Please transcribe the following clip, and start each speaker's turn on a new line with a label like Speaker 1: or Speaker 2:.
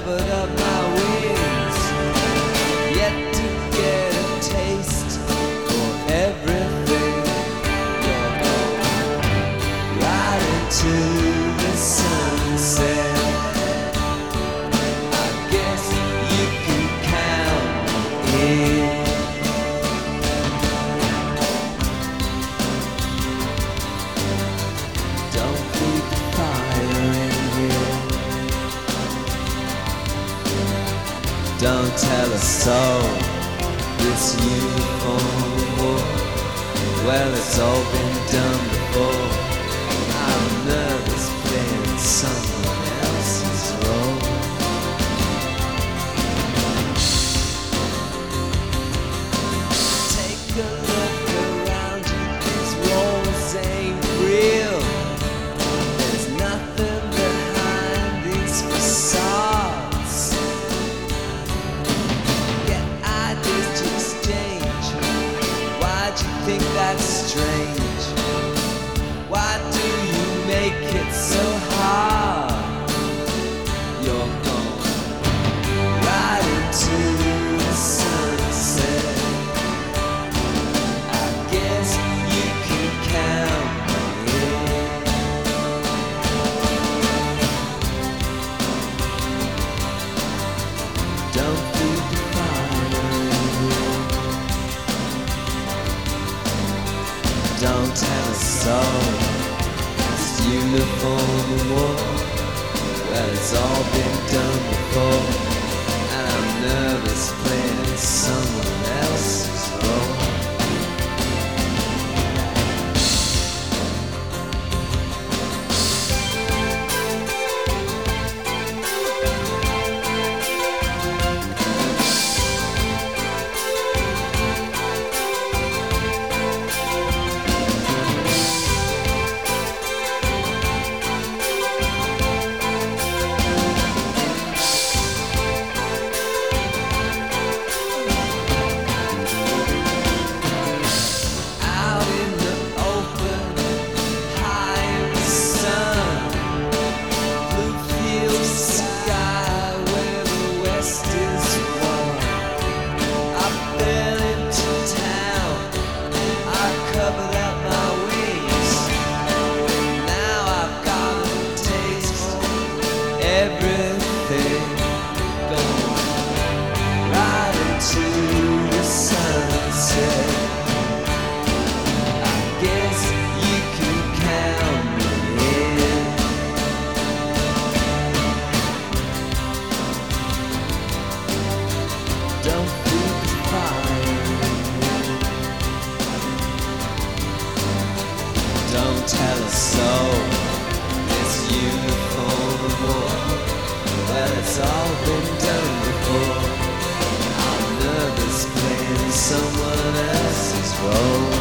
Speaker 1: covered up my wings, yet to get a taste for everything. You're going right into the sunset. I guess you can count me in. Don't keep the fire in here. Don't tell a soul this uniform war. Well, it's all been done before. I'm nervous playing someone else's role. Take a look around you, these roles ain't real. There's nothing behind these facades. Get ideas to exchange. Why'd you think that's strange? Why do you make it so hard? You're going right into the sunset. I guess you can count me in. Don't feed the fire in here. Don't tell a soul this uniform war. Well, it's all been done before, and I'm nervous playing someone else's role. Out in the open, high in the sun, blue fields, sky where the west is won. I fell into town, I covered up my wings. Now I've got a taste for everything. Going right into the sunset. I guess you can count me in. Don't feed the fire in here. Don't tell a soul this uniform war. Well, it's all been done before. I'm nervous playing someone else's role.